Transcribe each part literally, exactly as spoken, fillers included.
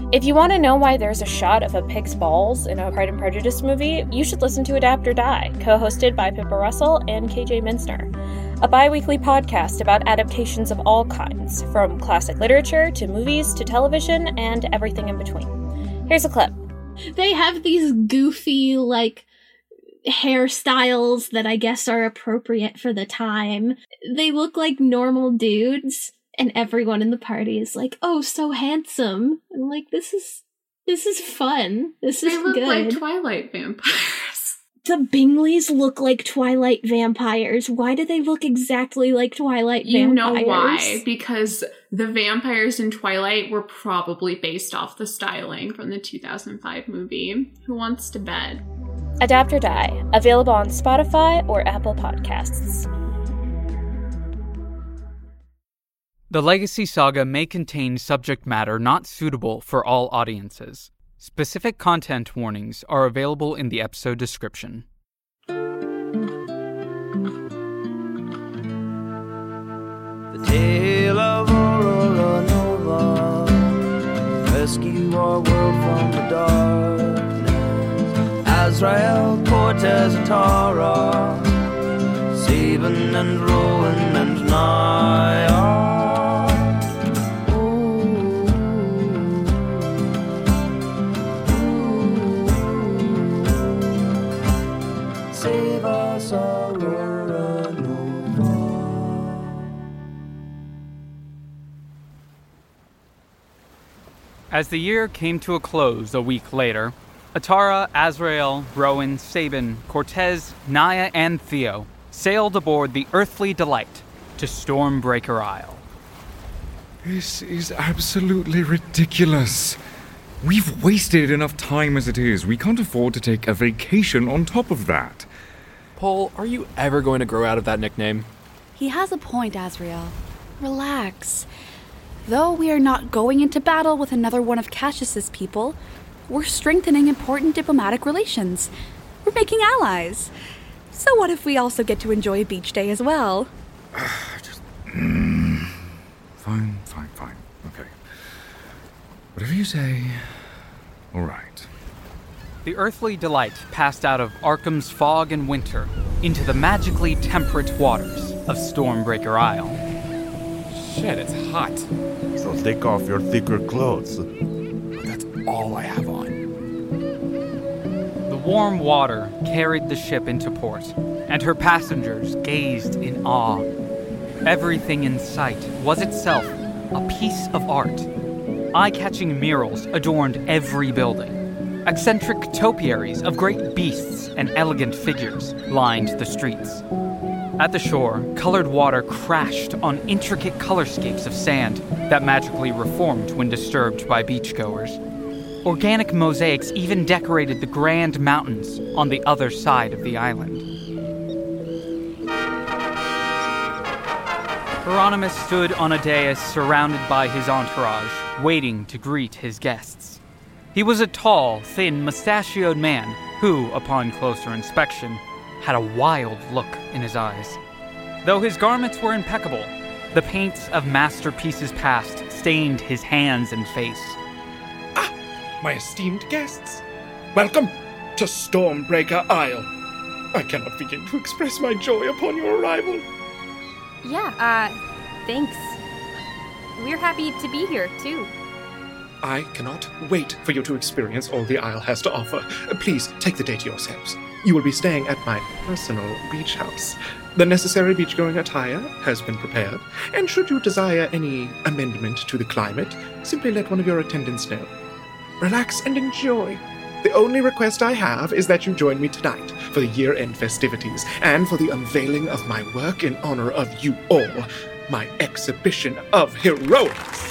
If you want to know why there's a shot of a pig's balls in a Pride and Prejudice movie, you should listen to Adapt or Die, co-hosted by Pippa Russell and K J Mintzner, a bi-weekly podcast about adaptations of all kinds, from classic literature to movies to television and everything in between. Here's a clip. They have these goofy, like, hairstyles that I guess are appropriate for the time. They look like normal dudes. And everyone in the party is like, oh, so handsome. And I'm like, this is, this is fun. This is they look good. like Twilight vampires. The Bingleys look like Twilight vampires. Why do they look exactly like Twilight you vampires? You know why? Because the vampires in Twilight were probably based off the styling from the two thousand five movie. Who Wants to Bet? Adapt or Die, available on Spotify or Apple Podcasts. The Legacy Saga may contain subject matter not suitable for all audiences. Specific content warnings are available in the episode description. The tale of Aurora Nova, rescue our world from the darkness. Azrael, Cortez, and Tara, Sabin and Rowan and Naya. Save us, Aurora Nova. As the year came to a close a week later, Atara, Azrael, Rowan, Sabin, Cortez, Naya, and Theo sailed aboard the Earthly Delight to Stormbreaker Isle. This is absolutely ridiculous. We've wasted enough time as it is. We can't afford to take a vacation on top of that. Paul, are you ever going to grow out of that nickname? He has a point, Azrael. Relax. Though we are not going into battle with another one of Cassius's people, we're strengthening important diplomatic relations. We're making allies. So what if we also get to enjoy a beach day as well? Just, mm, fine, fine, fine. Okay. Whatever you say. All right. The Earthly Delight passed out of Arkham's fog and winter into the magically temperate waters of Stormbreaker Isle. Shit, it's hot. So take off your thicker clothes. That's all I have on. The warm water carried the ship into port, and her passengers gazed in awe. Everything in sight was itself a piece of art. Eye-catching murals adorned every building. Eccentric topiaries of great beasts and elegant figures lined the streets. At the shore, colored water crashed on intricate colorscapes of sand that magically reformed when disturbed by beachgoers. Organic mosaics even decorated the grand mountains on the other side of the island. Hieronymus stood on a dais surrounded by his entourage, waiting to greet his guests. He was a tall, thin, mustachioed man who, upon closer inspection, had a wild look in his eyes. Though his garments were impeccable, the paints of masterpieces past stained his hands and face. Ah, my esteemed guests. Welcome to Stormbreaker Isle. I cannot begin to express my joy upon your arrival. Yeah, uh, thanks. We're happy to be here, too. I cannot wait for you to experience all the Isle has to offer. Please, take the day to yourselves. You will be staying at my personal beach house. The necessary beach-going attire has been prepared, and should you desire any amendment to the climate, simply let one of your attendants know. Relax and enjoy. The only request I have is that you join me tonight for the year-end festivities, and for the unveiling of my work in honor of you all, my exhibition of heroics.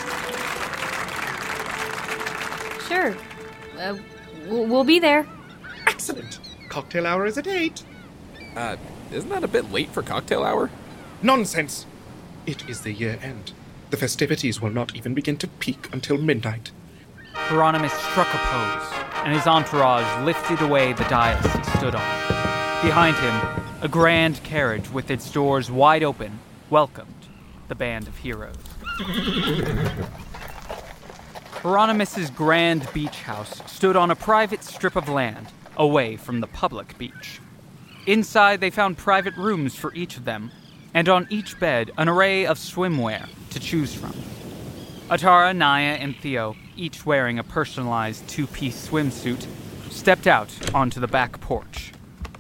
Sure. Uh, we'll be there. Excellent. Cocktail hour is at eight. Uh, isn't that a bit late for cocktail hour? Nonsense. It is the year end. The festivities will not even begin to peak until midnight. Hieronymus struck a pose, and his entourage lifted away the dais he stood on. Behind him, a grand carriage with its doors wide open welcomed the band of heroes. Hieronymus's grand beach house stood on a private strip of land, away from the public beach. Inside, they found private rooms for each of them, and on each bed, an array of swimwear to choose from. Atara, Naya, and Theo, each wearing a personalized two-piece swimsuit, stepped out onto the back porch.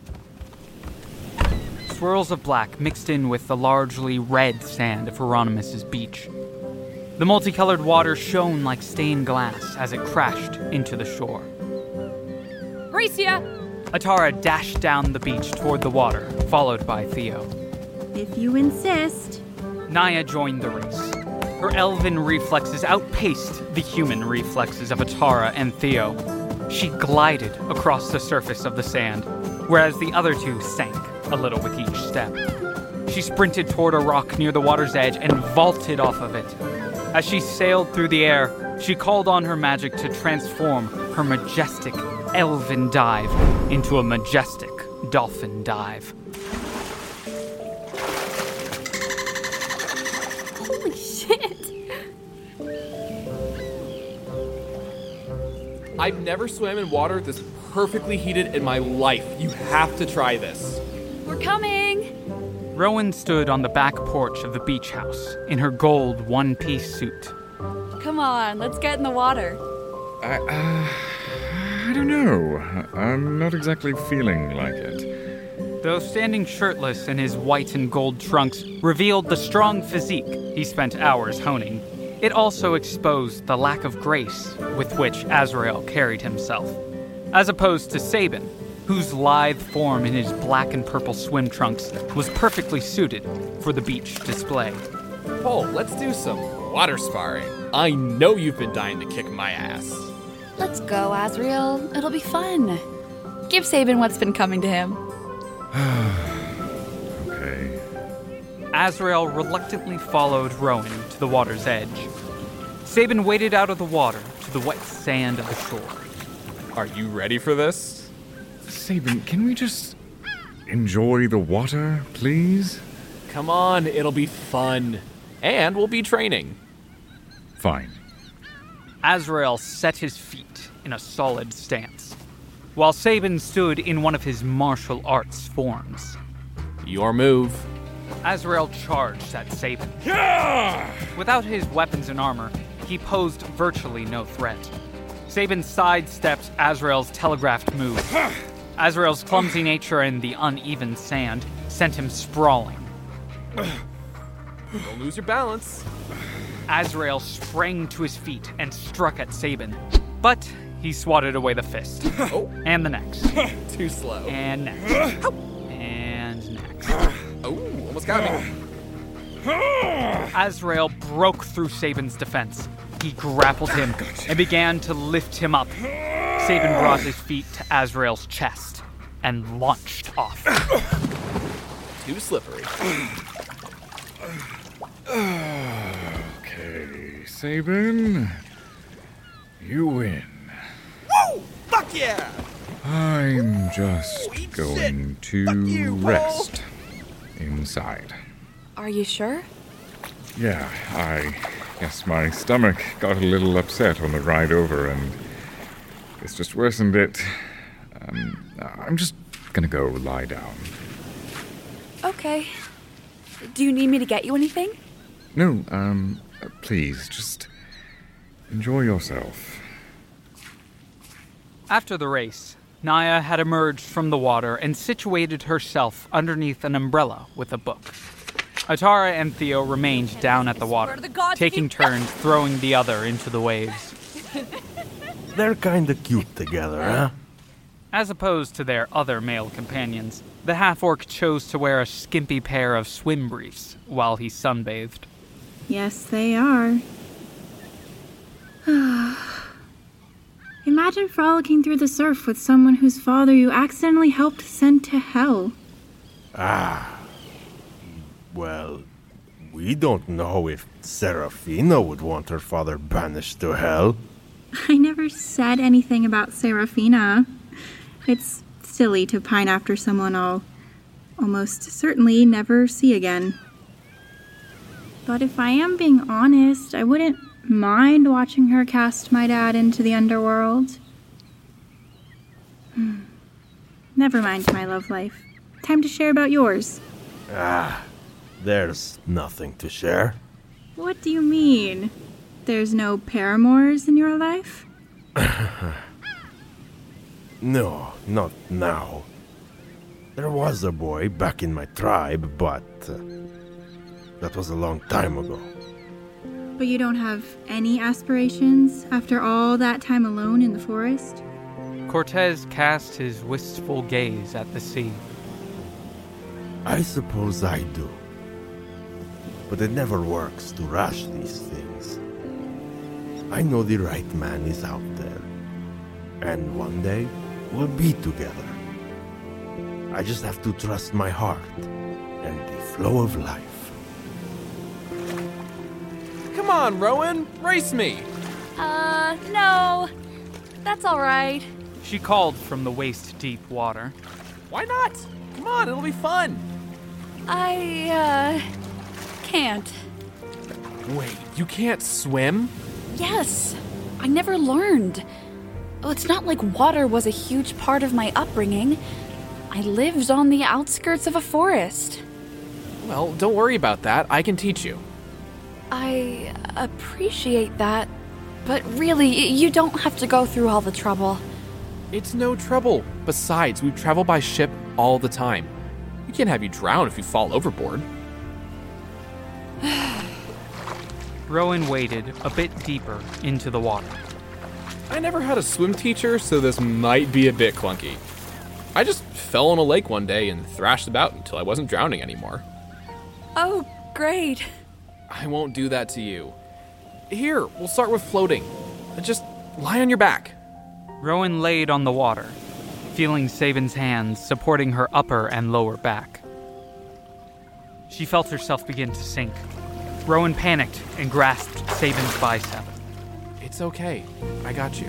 Swirls of black mixed in with the largely red sand of Hieronymus's beach. The multicolored water shone like stained glass as it crashed into the shore. Racia! Atara dashed down the beach toward the water, followed by Theo. If you insist. Naya joined the race. Her elven reflexes outpaced the human reflexes of Atara and Theo. She glided across the surface of the sand, whereas the other two sank a little with each step. She sprinted toward a rock near the water's edge and vaulted off of it. As she sailed through the air, she called on her magic to transform her majestic elven dive into a majestic dolphin dive. Holy shit! I've never swam in water this perfectly heated in my life. You have to try this. We're coming! Rowan stood on the back porch of the beach house in her gold one-piece suit. Come on, let's get in the water. I, uh, I don't know. I'm not exactly feeling like it. Though standing shirtless in his white and gold trunks revealed the strong physique he spent hours honing, it also exposed the lack of grace with which Azrael carried himself, as opposed to Sabin, whose lithe form in his black and purple swim trunks was perfectly suited for the beach display. Paul, let's do some water sparring. I know you've been dying to kick my ass. Let's go, Azrael. It'll be fun. Give Sabin what's been coming to him. Okay. Azrael reluctantly followed Rowan to the water's edge. Sabin waded out of the water to the wet sand of the shore. Are you ready for this? Sabin, can we just enjoy the water, please? Come on, it'll be fun. And we'll be training. Fine. Azrael set his feet in a solid stance, while Sabin stood in one of his martial arts forms. Your move. Azrael charged at Sabin. Yeah! Without his weapons and armor, he posed virtually no threat. Sabin sidestepped Azrael's telegraphed move. Azrael's clumsy nature and the uneven sand sent him sprawling. Don't lose your balance. Azrael sprang to his feet and struck at Sabin, but he swatted away the fist. Oh. And the next. Too slow. And next. And next. Oh, almost got me. Azrael broke through Sabin's defense. He grappled him and began to lift him up. Sabin brought his feet to Azrael's chest and launched off. Too slippery. Okay, Sabin. You win. Woo! Fuck yeah! I'm just Eat going shit. to Fuck you, Paul. rest inside. Are you sure? Yeah, I guess my stomach got a little upset on the ride over, and it's just worsened it. Um, I'm just gonna go lie down. Okay. Do you need me to get you anything? No, um, please, just enjoy yourself. After the race, Naya had emerged from the water and situated herself underneath an umbrella with a book. Atara and Theo remained down at the water, taking turns throwing the other into the waves. They're kinda cute together, huh? As opposed to their other male companions, the half-orc chose to wear a skimpy pair of swim briefs while he sunbathed. Yes, they are. Imagine frolicking through the surf with someone whose father you accidentally helped send to hell. Ah. Well, we don't know if Serafina would want her father banished to hell. I never said anything about Serafina. It's silly to pine after someone I'll almost certainly never see again. But if I am being honest, I wouldn't mind watching her cast my dad into the underworld. Hmm. Never mind my love life. Time to share about yours. Ah, there's nothing to share. What do you mean? There's no paramours in your life? No, not now. There was a boy back in my tribe, but uh, that was a long time ago. But you don't have any aspirations after all that time alone in the forest? Cortez cast his wistful gaze at the sea. I suppose I do. But it never works to rush these things. I know the right man is out there. And one day, we'll be together. I just have to trust my heart and the flow of life. Come on, Rowan, race me. Uh, no. That's all right. She called from the waist-deep water. Why not? Come on, it'll be fun. I, uh, can't. Wait, you can't swim? Yes. I never learned. Oh, it's not like water was a huge part of my upbringing. I lived on the outskirts of a forest. Well, don't worry about that. I can teach you. I appreciate that, but really, you don't have to go through all the trouble. It's no trouble. Besides, we travel by ship all the time. We can't have you drown if you fall overboard. Rowan waded a bit deeper into the water. I never had a swim teacher, so this might be a bit clunky. I just fell in a lake one day and thrashed about until I wasn't drowning anymore. Oh, great. I won't do that to you. Here, we'll start with floating. Just lie on your back. Rowan laid on the water, feeling Sabin's hands supporting her upper and lower back. She felt herself begin to sink. Rowan panicked and grasped Sabin's bicep. It's okay. I got you.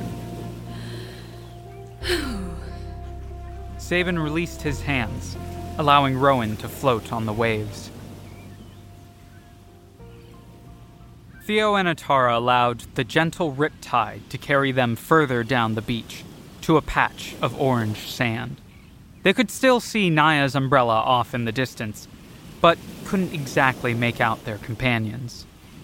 Sabin released his hands, allowing Rowan to float on the waves. Theo and Atara allowed the gentle riptide to carry them further down the beach, to a patch of orange sand. They could still see Naya's umbrella off in the distance, but couldn't exactly make out their companions.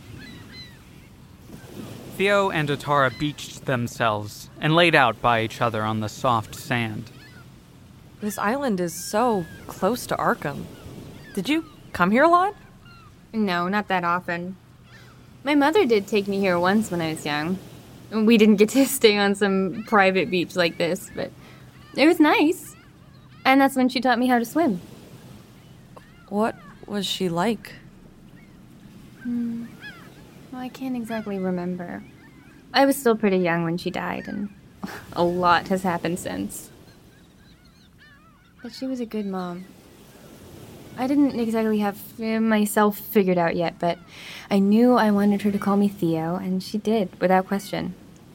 Theo and Atara beached themselves and laid out by each other on the soft sand. This island is so close to Arkham. Did you come here a lot? No, not that often. My mother did take me here once when I was young. We didn't get to stay on some private beach like this, but it was nice. And that's when she taught me how to swim. What was she like? Hmm. Well, I can't exactly remember. I was still pretty young when she died, and a lot has happened since. But she was a good mom. I didn't exactly have uh, myself figured out yet, but I knew I wanted her to call me Theo, and she did, without question.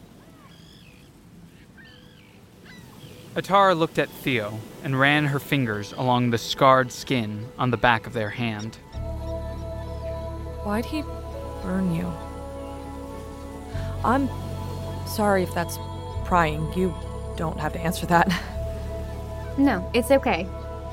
Atara looked at Theo and ran her fingers along the scarred skin on the back of their hand. Why'd he burn you? I'm sorry if that's prying. You don't have to answer that. No, it's okay.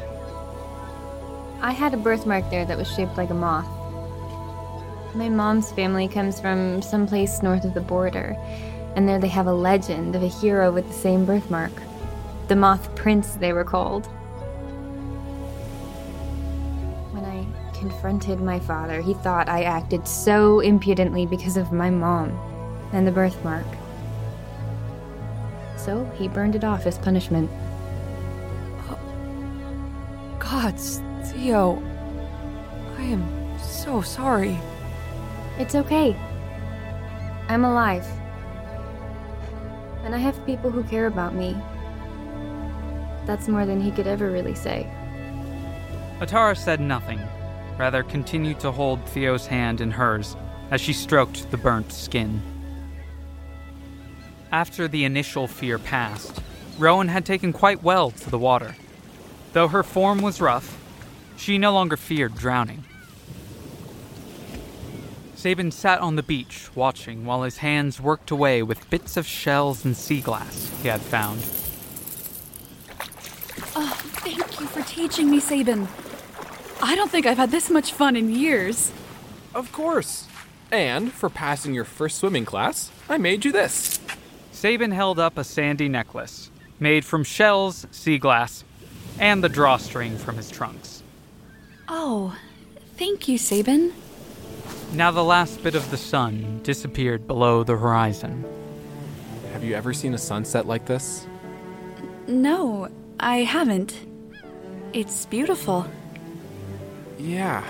I had a birthmark there that was shaped like a moth. My mom's family comes from someplace north of the border, and there they have a legend of a hero with the same birthmark. The Moth Prince, they were called. When I confronted my father, he thought I acted so impudently because of my mom and the birthmark. So he burned it off as punishment. Gods, Theo, I am so sorry. It's okay. I'm alive. And I have people who care about me. That's more than he could ever really say. Atara said nothing, rather continued to hold Theo's hand in hers as she stroked the burnt skin. After the initial fear passed, Rowan had taken quite well to the water. Though her form was rough, she no longer feared drowning. Sabin sat on the beach, watching while his hands worked away with bits of shells and sea glass he had found. Oh, thank you for teaching me, Sabin. I don't think I've had this much fun in years. Of course. And for passing your first swimming class, I made you this. Sabin held up a sandy necklace, made from shells, sea glass, and the drawstring from his trunks. Oh, thank you, Sabin. Now the last bit of the sun disappeared below the horizon. Have you ever seen a sunset like this? No, I haven't. It's beautiful. Yeah.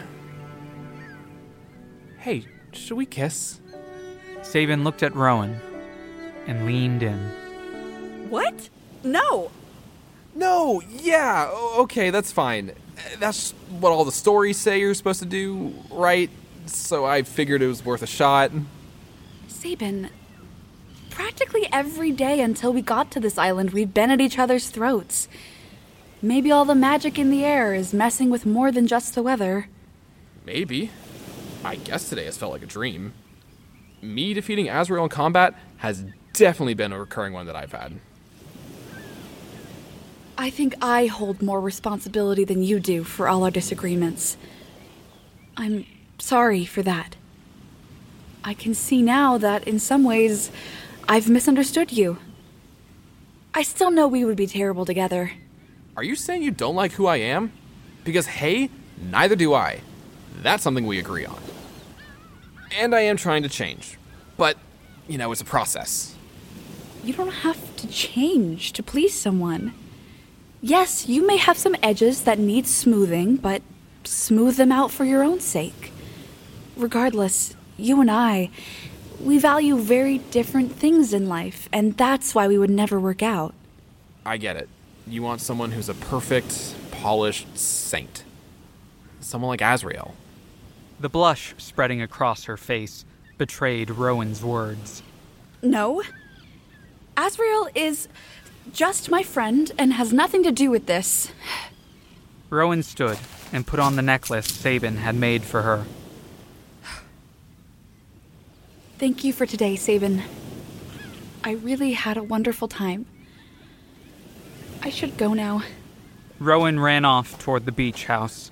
Hey, should we kiss? Sabin looked at Rowan and leaned in. What? No! No, yeah, okay, that's fine. That's what all the stories say you're supposed to do, right? So I figured it was worth a shot. Sabin, practically every day until we got to this island, we've been at each other's throats. Maybe all the magic in the air is messing with more than just the weather. Maybe. I guess today has felt like a dream. Me defeating Azrael in combat has definitely been a recurring one that I've had. I think I hold more responsibility than you do for all our disagreements. I'm sorry for that. I can see now that in some ways I've misunderstood you. I still know we would be terrible together. Are you saying you don't like who I am? Because hey, neither do I. That's something we agree on. And I am trying to change. But, you know, it's a process. You don't have to change to please someone. Yes, you may have some edges that need smoothing, but smooth them out for your own sake. Regardless, you and I, we value very different things in life, and that's why we would never work out. I get it. You want someone who's a perfect, polished saint. Someone like Azrael. The blush spreading across her face betrayed Rowan's words. No. Azrael is just my friend and has nothing to do with this. Rowan stood and put on the necklace Sabin had made for her. Thank you for today, Sabin. I really had a wonderful time. I should go now. Rowan ran off toward the beach house.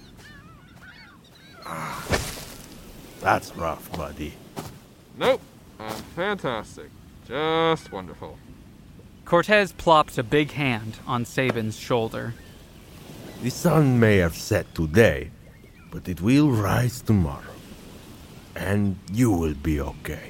That's rough, buddy. Nope. Uh, fantastic. Just wonderful. Cortez plopped a big hand on Sabin's shoulder. The sun may have set today, but it will rise tomorrow. And you will be okay.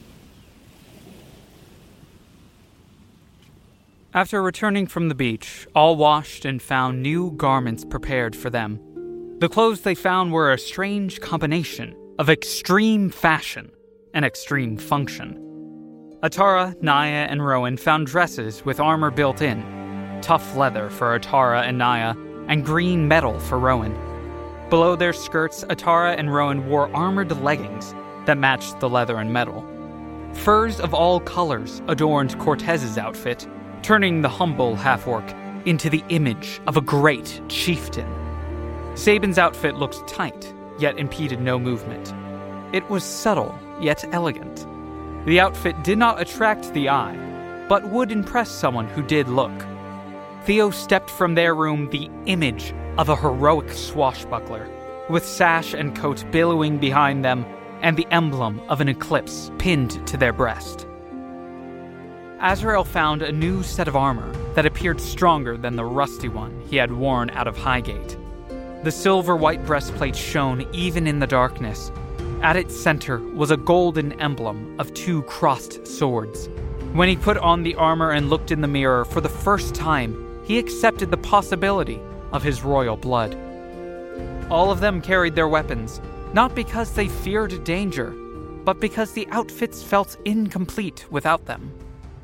After returning from the beach, all washed and found new garments prepared for them. The clothes they found were a strange combination of extreme fashion and extreme function. Atara, Naya, and Rowan found dresses with armor built in, tough leather for Atara and Naya, and green metal for Rowan. Below their skirts, Atara and Rowan wore armored leggings that matched the leather and metal. Furs of all colors adorned Cortez's outfit, turning the humble half-orc into the image of a great chieftain. Sabin's outfit looked tight, yet impeded no movement. It was subtle, yet elegant. The outfit did not attract the eye, but would impress someone who did look. Theo stepped from their room the image of a heroic swashbuckler, with sash and coat billowing behind them and the emblem of an eclipse pinned to their breast. Azrael found a new set of armor that appeared stronger than the rusty one he had worn out of Highgate. The silver-white breastplate shone even in the darkness. At its center was a golden emblem of two crossed swords. When he put on the armor and looked in the mirror for the first time, he accepted the possibility of his royal blood. All of them carried their weapons, not because they feared danger, but because the outfits felt incomplete without them.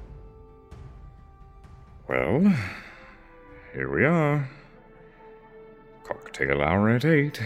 Well, here we are. Cocktail hour at eight.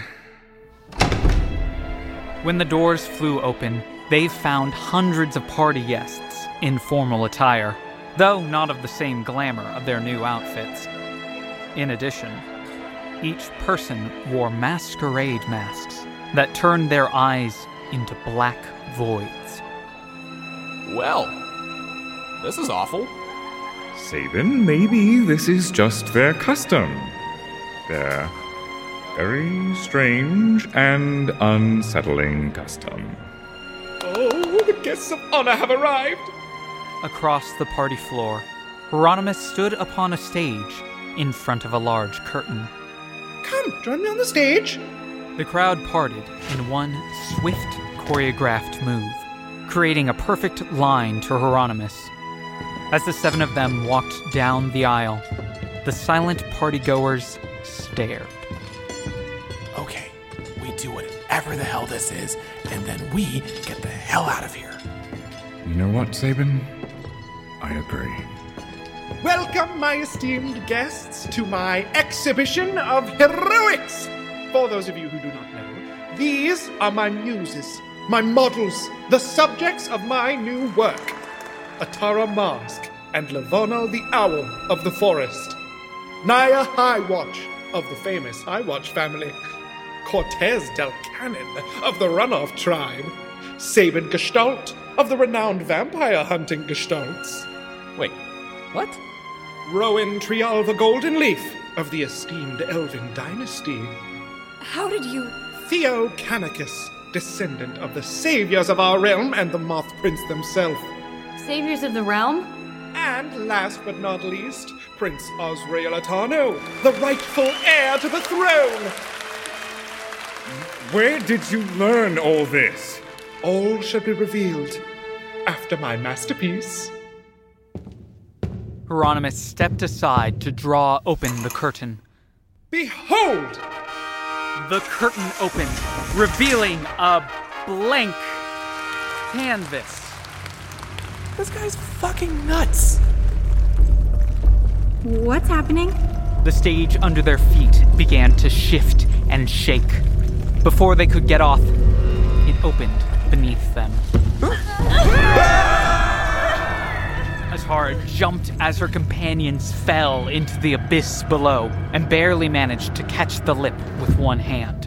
When the doors flew open, they found hundreds of party guests in formal attire, though not of the same glamour of their new outfits. In addition, each person wore masquerade masks that turned their eyes into black voids. Well, this is awful. Sabin, maybe this is just their custom. Their very strange and unsettling custom. Oh, the guests of honor have arrived! Across the party floor, Hieronymus stood upon a stage in front of a large curtain. Come, join me on the stage! The crowd parted in one swift, choreographed move, creating a perfect line to Hieronymus. As the seven of them walked down the aisle, the silent partygoers stared. Okay, we do whatever the hell this is, and then we get the hell out of here. You know what, Sabin? I agree. Welcome, my esteemed guests, to my exhibition of heroics! For those of you who do not know, these are my muses, my models, the subjects of my new work. Atara Mask and Levona the Owl of the Forest. Naya Highwatch of the famous Highwatch family. Cortez Del Cannon of the Runoff tribe. Sabin Gestalt of the renowned vampire hunting Gestalts. Wait, what? Rowan Trialva Goldenleaf of the esteemed Elven dynasty. How did you... Theo Canicus, descendant of the saviors of our realm and the Moth Prince themselves. Saviors of the realm? And last but not least, Prince Osrael Atano, the rightful heir to the throne. Where did you learn all this? All shall be revealed after my masterpiece. Hieronymus stepped aside to draw open the curtain. Behold! The curtain opened, revealing a blank canvas. This guy's fucking nuts. What's happening? The stage under their feet began to shift and shake. Before they could get off, it opened beneath them. Atara jumped as her companions fell into the abyss below and barely managed to catch the lip with one hand.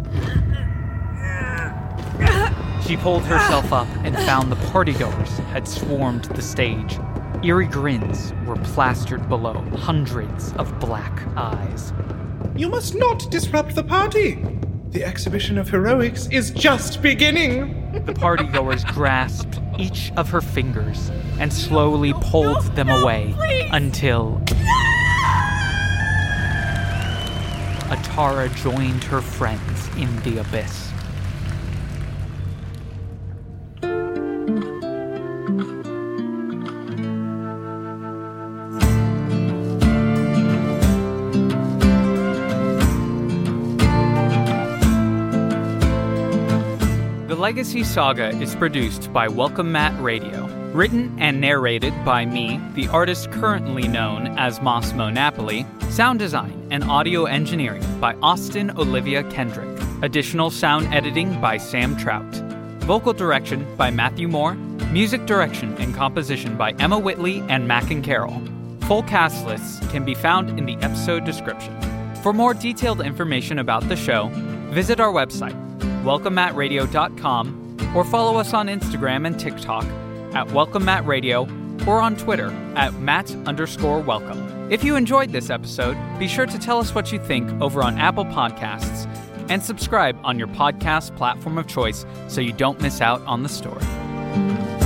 She pulled herself up and found the partygoers had swarmed the stage. Eerie grins were plastered below hundreds of black eyes. You must not disrupt the party. The exhibition of heroics is just beginning. The partygoers grasped each of her fingers and slowly pulled them away until Atara joined her friends in the abyss. The Legacy Saga is produced by Welcome Mat Radio. Written and narrated by me, the artist currently known as Massimo Napoli. Sound design and audio engineering by Austin Olivia Kendrick. Additional sound editing by Sam Trout. Vocal direction by Matthew Moore. Music direction and composition by Emma Whitley and Mac and Carroll. Full cast lists can be found in the episode description. For more detailed information about the show, visit our website, welcome mat radio dot com, or follow us on Instagram and TikTok at Welcome Mat Radio, or on Twitter at Mat underscore welcome. If you enjoyed this episode, be sure to tell us what you think over on Apple Podcasts, and subscribe on your podcast platform of choice so you don't miss out on the story.